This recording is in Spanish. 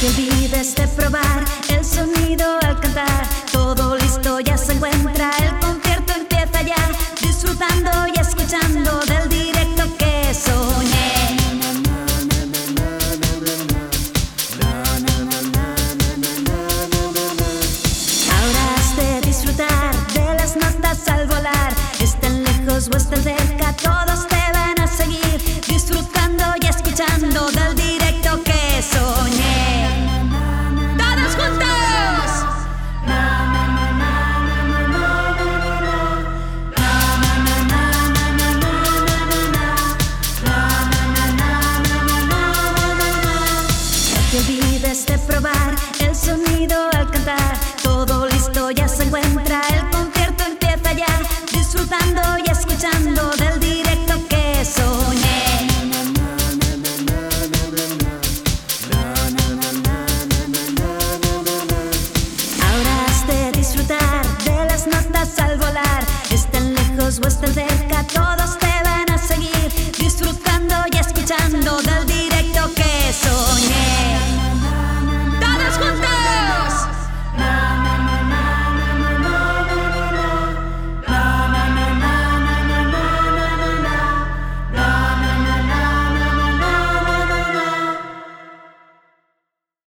te olvides de probar el sonido al cantar. Todo listo ya se encuentra, el concierto empieza ya. Disfrutando y escuchando del directo que soñé. Ahora has de disfrutar de las notas al volar. Estén lejos o estén cerca, todos te van a seguir. Disfrutando y escuchando del directo que soñé. ¡Todos juntos! No te olvides de probar el sonido al cantar. Todo listo ya se encuentra, el concierto empieza ya. Disfrutando